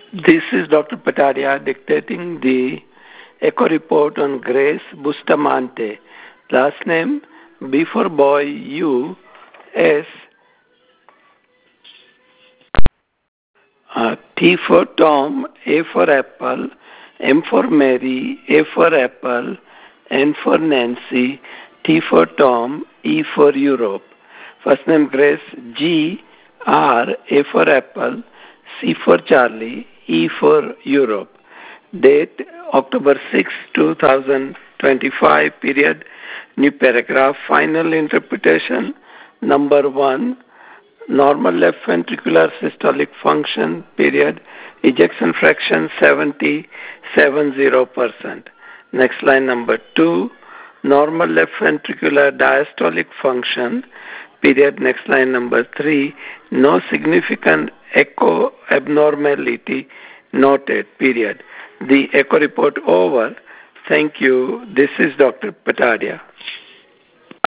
This is Dr. Patadia dictating the echo report on Grace Bustamante. Last name B for boy, U, S, T for Tom, A for apple, M for Mary, A for apple, N for Nancy, T for Tom, E for Europe. First name Grace, G, R, A for apple, C for Charlie, E for Europe. Date October 6, 2025, period, new paragraph, final interpretation, number 1, normal left ventricular systolic function, period, ejection fraction 70%. Next line number 2, normal left ventricular diastolic function, period. Next line number 3, no significant echo abnormality noted, period. The echo report over. Thank you. This is Dr. Patadia.